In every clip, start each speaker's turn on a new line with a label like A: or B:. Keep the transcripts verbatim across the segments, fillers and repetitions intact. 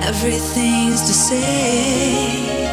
A: everything's the same.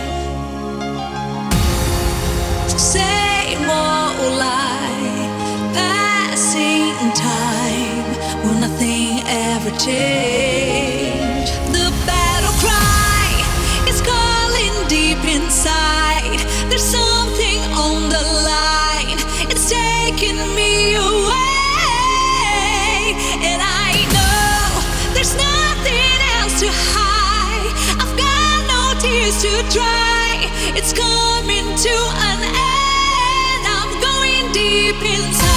A: Same old lie, passing time, will nothing ever change. The battle cry is calling deep inside. There's something on the line, it's taking me away. And I know there's nothing else to hide. I've got no tears to dry. It's coming to an end. I'm going deep inside.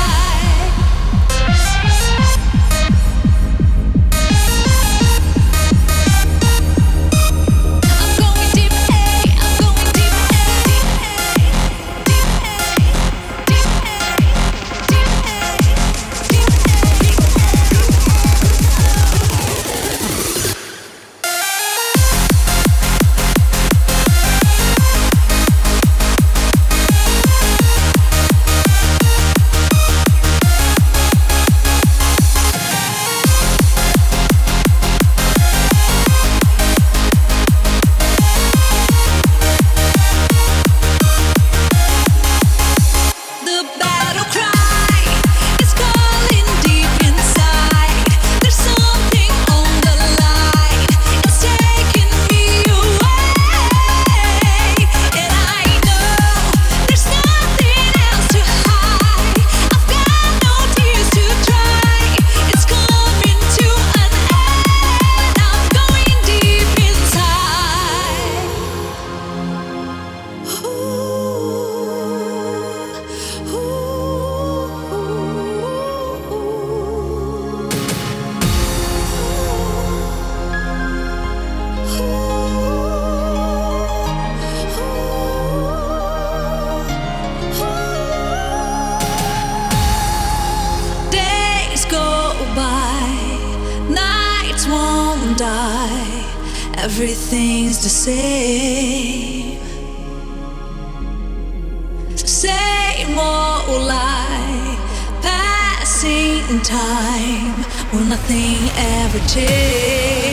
A: Die, everything's the same. Same old lie, passing time, will nothing ever change.